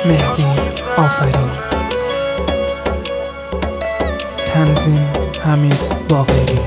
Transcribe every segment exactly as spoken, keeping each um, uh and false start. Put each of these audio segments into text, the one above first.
مهدی آفرین. تنظیم حمید باقری.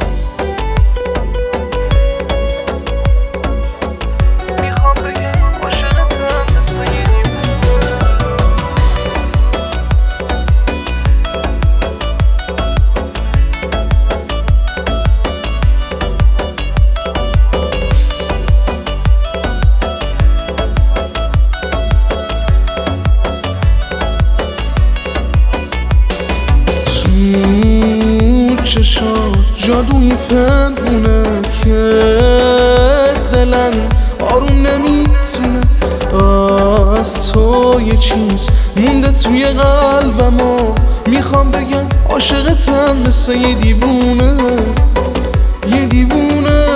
چشات جادوی پنهونه که دلن آروم نمیتونه. از تو یه چیز مونده توی قلبم و میخوام بگم عاشقتم مثل یه دیوونه، یه دیوونه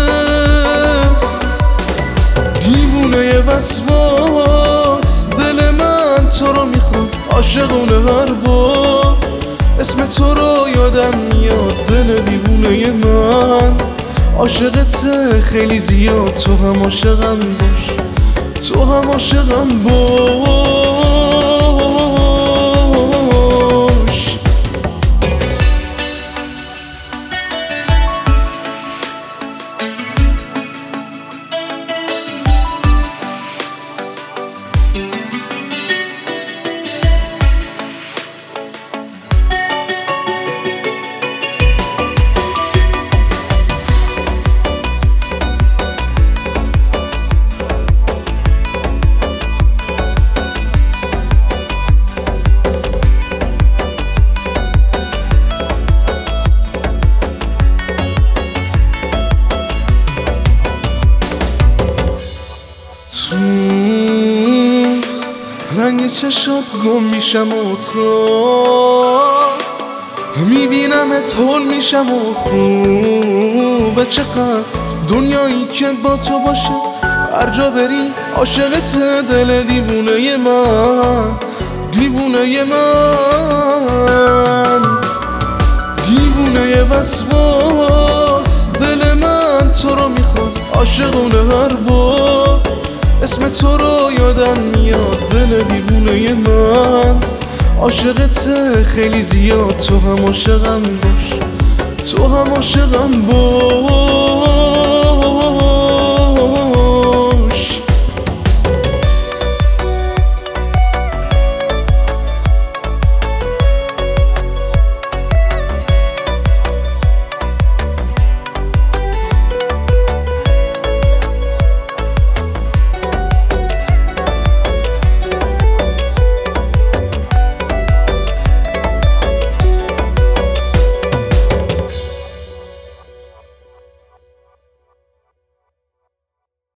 دیوونه یه وسواس. دل من تو رو میخواد عاشقونه هر بار اسم تو رو یادم میاد. دل دیوونه من عاشقته خیلی زیاد. تو هم عاشقم باش، تو هم عاشقم باش. رنگ چشات گم میشم و تو میبینمت هول میشم و خوبه چقدر دنیایی که با تو باشه. هر جا بری عاشقت. دل دیوونه من، دیوونه من دیوونه وسواس. دل من تو رو میخواد عاشقونه هر بار اسم تو رو یادم میاد. دل دیوونه من عاشقته خیلی زیاد. تو هم عاشقم باش، تو هم عاشقم باش.